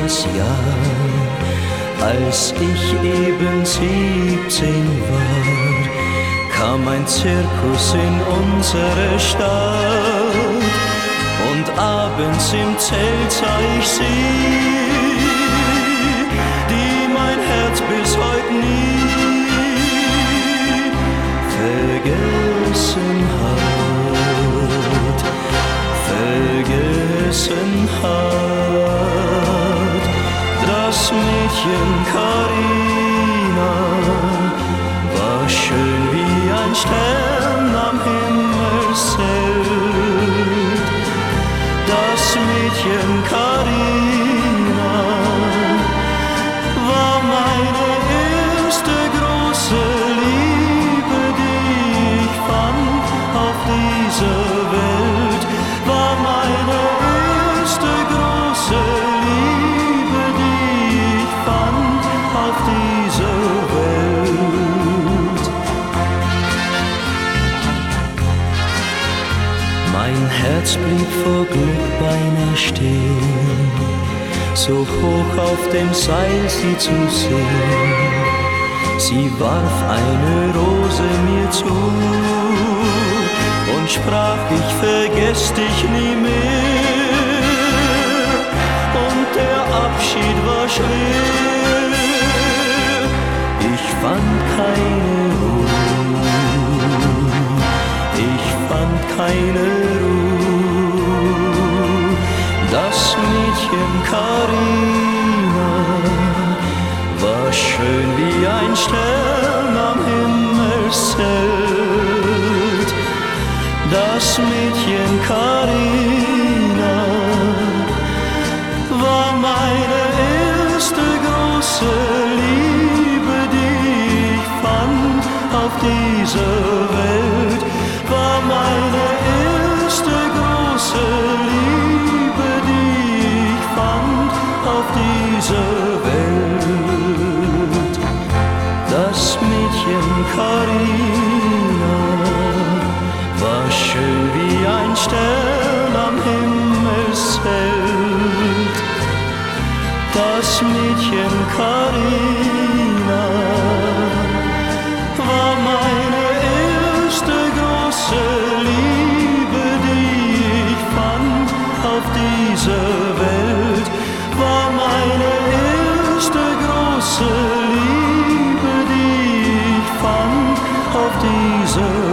das Jahr, als ich eben 17 war, kam ein Zirkus in unsere Stadt und abends im Zelt sah ich sie, die mein Herz bis heute nie vergessen hat, vergessen hat. Das Mädchen Carina war schön wie ein Stern am Himmelszelt. Das Mädchen Carina war meine erste große Liebe, die ich fand auf dieser Welt. War meine erste große Liebe, die ich fand auf dieser Welt. Mein Herz blieb vor Glück beinahe stehen, so hoch auf dem Seil sie zu sehen. Sie warf eine Rose mir zu und sprach, ich vergess dich nie mehr. Und der Abschied war schwer, ich fand keine Ruhe, ich fand keine Ruhe. Das Mädchen Carina war schön wie ein Stern am Himmelszelt. Das Mädchen Carina war meine erste große Liebe, die ich fand auf dieser Welt. War meine erste große Liebe, die ich fand auf dieser Welt. Das Mädchen Carina war schön wie ein Stern am Himmelszelt. Das Mädchen Carina war meine erste große Liebe, die ich fand auf dieser Welt. War meine erste große Liebe, die ich fand auf dieser Welt.